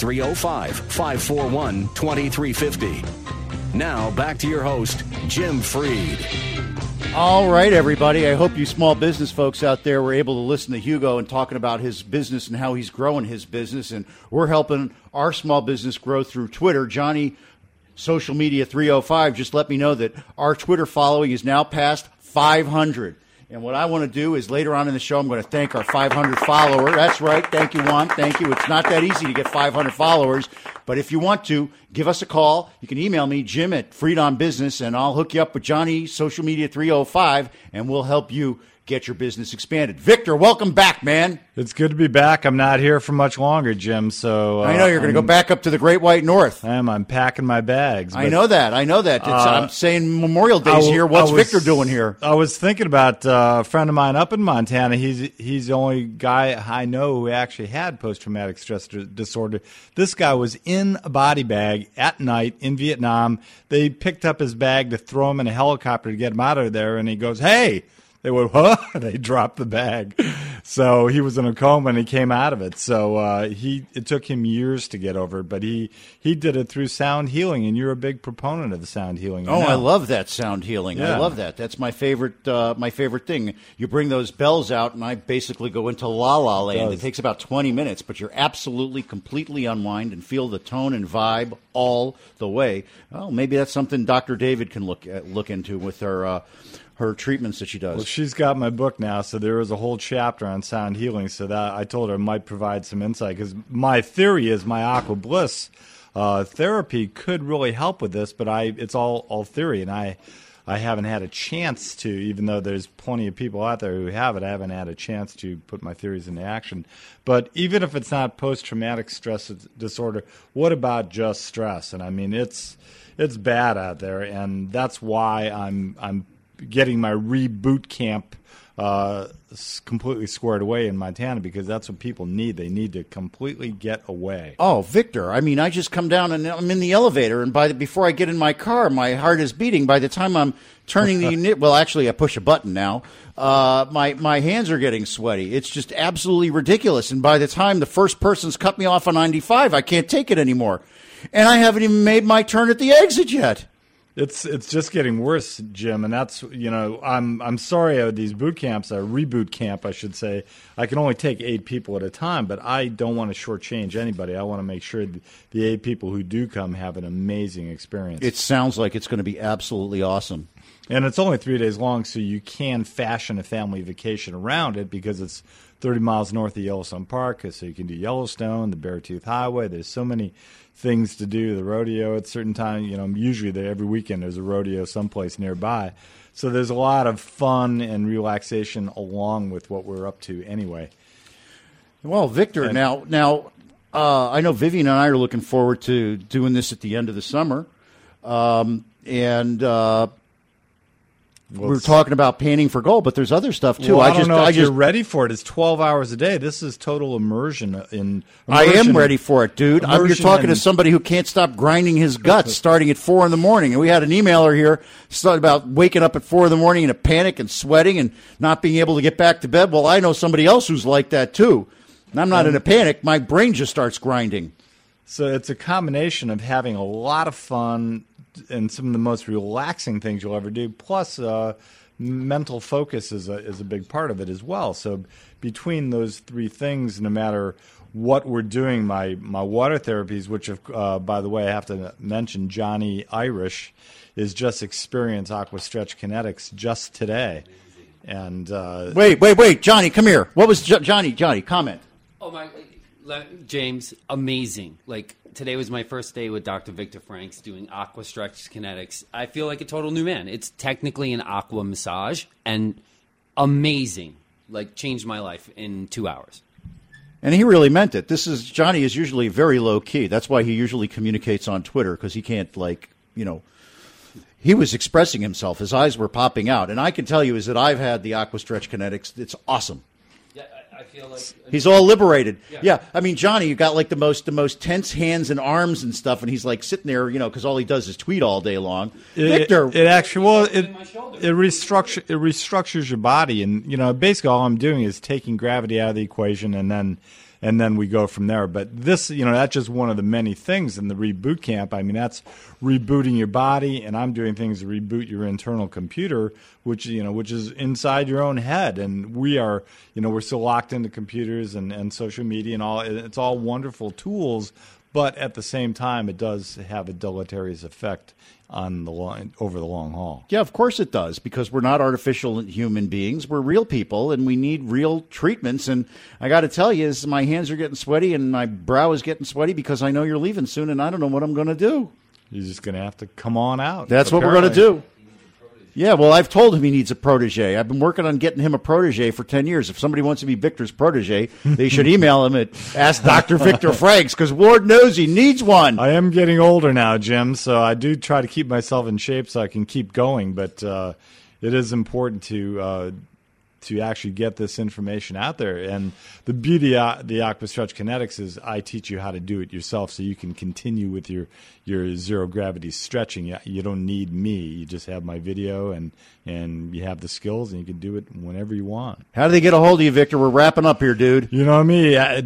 305-541-2350. Now, back to your host, Jim Freed. All right, everybody. I hope you small business folks out there were able to listen to Hugo and talking about his business and how he's growing his business. And we're helping our small business grow through Twitter. Johnny, Social Media 305, just let me know that our Twitter following is now past 500. And what I want to do is later on in the show, I'm going to thank our 500 follower. That's right. Thank you, Juan. Thank you. It's not that easy to get 500 followers. But if you want to, give us a call. You can email me, Jim at Freedom Business, and I'll hook you up with Johnny, Social Media 305, and we'll help you get your business expanded. Victor, welcome back, man. It's good to be back. I'm not here for much longer, Jim. So I know you're going to go back up to the Great White North. I'm packing my bags. I know that. I'm saying Memorial Day's here. What's Victor doing here? I was thinking about a friend of mine up in Montana. He's the only guy I know who actually had post-traumatic stress disorder. This guy was in a body bag at night in Vietnam. They picked up his bag to throw him in a helicopter to get him out of there, and he goes, "Hey." They went, huh? They dropped the bag. So he was in a coma and he came out of it. So it took him years to get over it, but he did it through sound healing, and you're a big proponent of the sound healing. Oh, I love that sound healing. Yeah. I love that. That's my favorite thing. You bring those bells out, and I basically go into la-la land. It takes about 20 minutes, but you're absolutely, completely unwind and feel the tone and vibe all the way. Oh, maybe that's something Dr. David can look into with her treatments that she does. Well, she's got my book now, so there is a whole chapter on sound healing, so that I told her it might provide some insight, because my theory is my Aqua Bliss therapy could really help with this, but it's all theory, and I haven't had a chance to, even though there's plenty of people out there who have it, I haven't had a chance to put my theories into action. But even if it's not post-traumatic stress disorder, what about just stress? And I mean, it's bad out there, and that's why I'm getting my reboot camp completely squared away in Montana, because that's what people need. They need to completely get away. Oh, Victor, I mean, I just come down and I'm in the elevator, and before I get in my car, my heart is beating. By the time I'm turning the well, actually, I push a button now. My hands are getting sweaty. It's just absolutely ridiculous. And by the time the first person's cut me off on 95, I can't take it anymore. And I haven't even made my turn at the exit yet. It's just getting worse, Jim, and that's, I'm sorry these boot camps, reboot camp, I should say. I can only take 8 people at a time, but I don't want to shortchange anybody. I want to make sure the 8 people who do come have an amazing experience. It sounds like it's going to be absolutely awesome. And it's only 3 days long, so you can fashion a family vacation around it, because it's 30 miles north of Yellowstone Park, so you can do Yellowstone, the Beartooth Highway. There's so many things to do, the rodeo at certain times. Usually every weekend there's a rodeo someplace nearby. So there's a lot of fun and relaxation along with what we're up to anyway. Well, Victor, now I know Vivian and I are looking forward to doing this at the end of the summer. We're talking about painting for gold, but there's other stuff too. Well, I don't know if you're ready for it. It's 12 hours a day. This is total immersion. I am ready for it, dude. You're talking to somebody who can't stop grinding his guts starting at 4 in the morning. And we had an emailer here about waking up at 4 in the morning in a panic and sweating and not being able to get back to bed. Well, I know somebody else who's like that too. And I'm not in a panic. My brain just starts grinding. So it's a combination of having a lot of fun and some of the most relaxing things you'll ever do, plus mental focus is a big part of it as well. So between those 3 things, no matter what we're doing, my water therapies, which, by the way, I have to mention, Johnny Irish is just experienced Aqua Stretch Kinetics just today. And wait, Johnny, come here. What was Johnny, comment. Oh, my, James, amazing. Today was my first day with Dr. Victor Franks doing Aqua Stretch Kinetics. I feel like a total new man. It's technically an aqua massage, and amazing. Changed my life in 2 hours. And he really meant it. Johnny is usually very low key. That's why he usually communicates on Twitter, because he can't, he was expressing himself. His eyes were popping out. And I can tell you is that I've had the Aqua Stretch Kinetics. It's awesome. Yeah, I feel like he's all liberated. Yeah. I mean, Johnny, you got the most tense hands and arms and stuff, and he's sitting there, because all he does is tweet all day long. Victor, it restructures your body, and basically all I'm doing is taking gravity out of the equation, and then we go from there. But this, that's just one of the many things in the reboot camp. I mean, that's rebooting your body, and I'm doing things to reboot your internal computer, which is inside your own head. And we are, we're so locked into computers and social media and all. It's all wonderful tools, but at the same time, it does have a deleterious effect on the over the long haul. Yeah, of course it does, because we're not artificial human beings. We're real people, and we need real treatments. And I got to tell you, my hands are getting sweaty, and my brow is getting sweaty because I know you're leaving soon, and I don't know what I'm going to do. You're just going to have to come on out. That's what we're going to do. Yeah, well, I've told him he needs a protege. I've been working on getting him a protege for 10 years. If somebody wants to be Victor's protege, they should email him at Ask Dr. Victor Franks, because Lord knows he needs one. I am getting older now, Jim, so I do try to keep myself in shape so I can keep going, but it is important to actually get this information out there. And the beauty of the Aquastretch Kinetics is I teach you how to do it yourself so you can continue with your zero-gravity stretching. You don't need me. You just have my video, and you have the skills, and you can do it whenever you want. How do they get a hold of you, Victor? We're wrapping up here, dude. You know me, at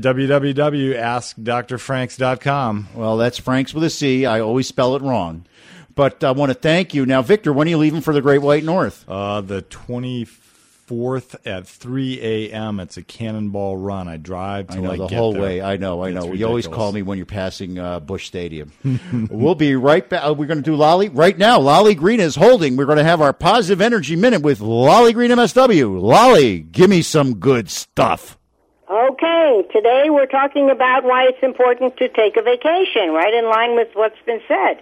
www.askdrfranks.com. Well, that's Franks with a C. I always spell it wrong. But I want to thank you. Now, Victor, when are you leaving for the Great White North? The 24th at 3 a.m. It's a cannonball run. I drive to the get whole there. way. I know. It's You always call me when you're passing Busch Stadium. We'll be right back. We're going to do Lolly right now. Lolly Green is holding. We're going to have our Positive Energy Minute with Lolly Green MSW. Lolly, give me some good stuff. Okay, today we're talking about why it's important to take a vacation, right in line with what's been said.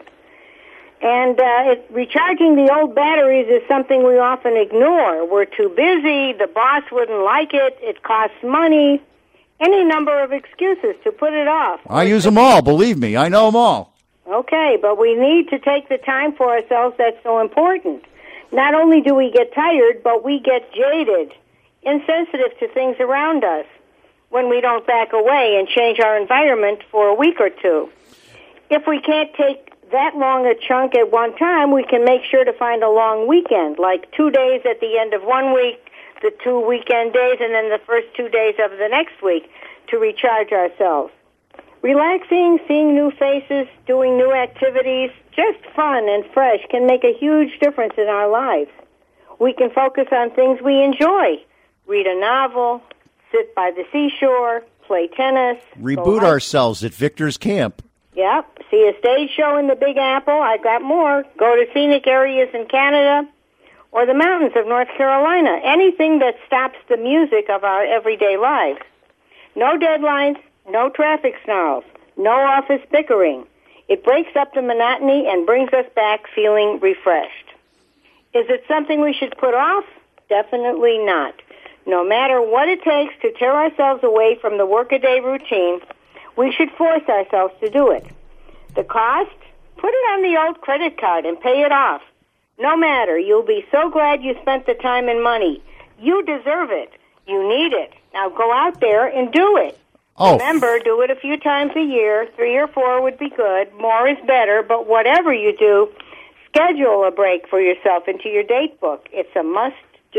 And recharging the old batteries is something we often ignore. We're too busy, the boss wouldn't like it, it costs money, any number of excuses to put it off. I use them all, believe me. I know them all. Okay, but we need to take the time for ourselves. That's so important. Not only do we get tired, but we get jaded, insensitive to things around us when we don't back away and change our environment for a week or two. If we can't take that long a chunk at one time, we can make sure to find a long weekend, like 2 days at the end of 1 week, the 2 weekend days, and then the first 2 days of the next week to recharge ourselves. Relaxing, seeing new faces, doing new activities, just fun and fresh can make a huge difference in our lives. We can focus on things we enjoy. Read a novel, sit by the seashore, play tennis. Reboot ourselves at Victor's Camp. Yep. See a stage show in the Big Apple. I got more. Go to scenic areas in Canada or the mountains of North Carolina. Anything that stops the music of our everyday lives. No deadlines, no traffic snarls, no office bickering. It breaks up the monotony and brings us back feeling refreshed. Is it something we should put off? Definitely not. No matter what it takes to tear ourselves away from the workaday routine, we should force ourselves to do it. The cost? Put it on the old credit card and pay it off. No matter, you'll be so glad you spent the time and money. You deserve it. You need it. Now go out there and do it. Oh. Remember, do it a few times a year. 3 or 4 would be good. More is better, but whatever you do, schedule a break for yourself into your date book. It's a must-do.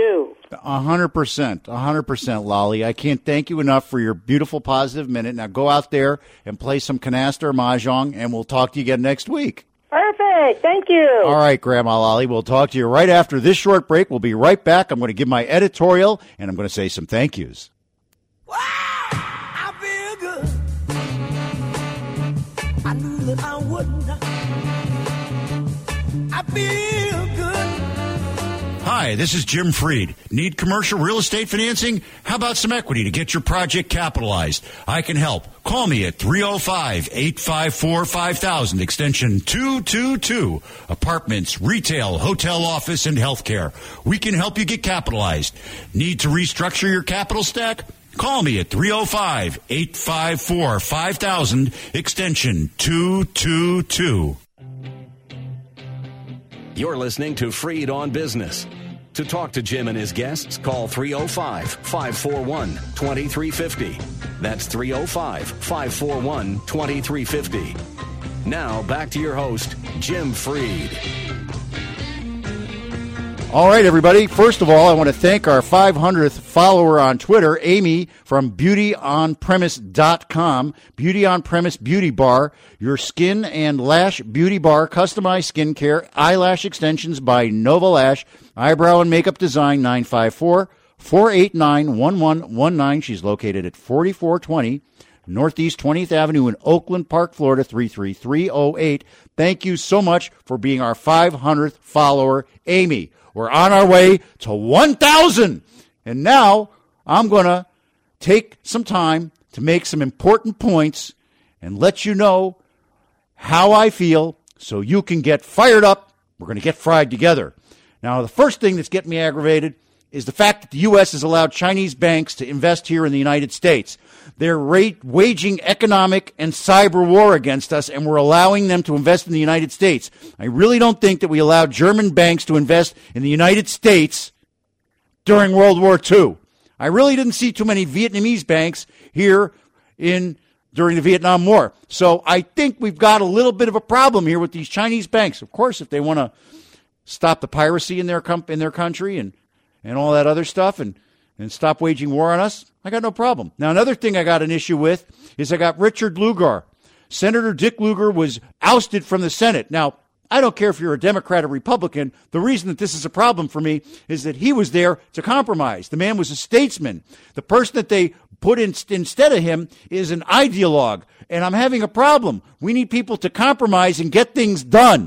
100%, Lolly. I can't thank you enough for your beautiful Positive Minute. Now go out there and play some canasta or mahjong, and we'll talk to you again next week. Perfect. Thank you. All right, Grandma Lolly. We'll talk to you right after this short break. We'll be right back. I'm going to give my editorial, and I'm going to say some thank yous. Wow, I feel good. I knew that I wouldn't. I feel good. Hi, this is Jim Freed. Need commercial real estate financing? How about some equity to get your project capitalized? I can help. Call me at 305-854-5000, extension 222. Apartments, retail, hotel, office, and healthcare. We can help you get capitalized. Need to restructure your capital stack? Call me at 305-854-5000, extension 222. You're listening to Freed on Business. To talk to Jim and his guests, call 305-541-2350. That's 305-541-2350. Now, back to your host, Jim Freed. All right, everybody. First of all, I want to thank our 500th follower on Twitter, Amy from BeautyOnPremise.com. Beauty on Premise Beauty Bar, your skin and lash beauty bar, customized skincare, eyelash extensions by Nova Lash, eyebrow and makeup design, 954-489-1119. She's located at 4420 Northeast 20th Avenue in Oakland Park, Florida, 33308. Thank you so much for being our 500th follower, Amy. We're on our way to 1,000. And now I'm going to take some time to make some important points and let you know how I feel so you can get fired up. We're going to get fried together. Now, the first thing that's getting me aggravated is the fact that the U.S. has allowed Chinese banks to invest here in the United States. They're waging economic and cyber war against us, and we're allowing them to invest in the United States. I really don't think that we allowed German banks to invest in the United States during World War II. I really didn't see too many Vietnamese banks here during the Vietnam War. So I think we've got a little bit of a problem here with these Chinese banks. Of course, if they want to stop the piracy in their country and all that other stuff and stop waging war on us, I got no problem. Now, another thing I got an issue with is I got Richard Lugar. Senator Dick Lugar was ousted from the Senate. Now, I don't care if you're a Democrat or Republican. The reason that this is a problem for me is that he was there to compromise. The man was a statesman. The person that they put in instead of him is an ideologue. And I'm having a problem. We need people to compromise and get things done,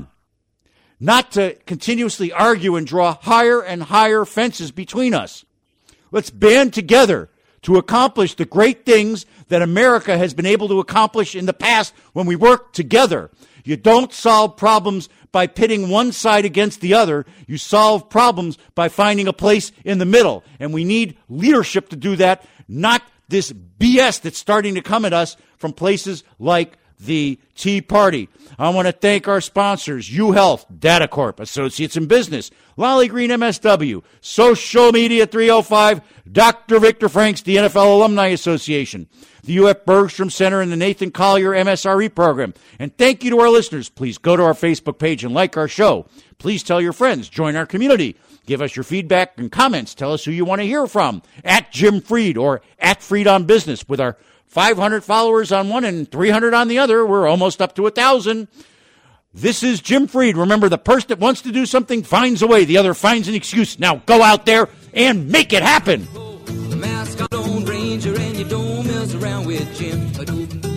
not to continuously argue and draw higher and higher fences between us. Let's band together to accomplish the great things that America has been able to accomplish in the past when we work together. You don't solve problems by pitting one side against the other. You solve problems by finding a place in the middle. And we need leadership to do that, not this BS that's starting to come at us from places like the Tea Party. I want to thank our sponsors, UHealth, DataCorp, Associates in Business, Lolly Green MSW, Social Media 305, Dr. Victor Franks, the NFL Alumni Association, the UF Bergstrom Center, and the Nathan Collier MSRE program. And thank you to our listeners. Please go to our Facebook page and like our show. Please tell your friends. Join our community. Give us your feedback and comments. Tell us who you want to hear from at Jim Fried or at Fried on Business. With our 500 followers on one and 300 on the other, we're almost up to 1,000. This is Jim Fried. Remember, the person that wants to do something finds a way. The other finds an excuse. Now go out there and make it happen. The mascot on Ranger and you don't mess around with Jim.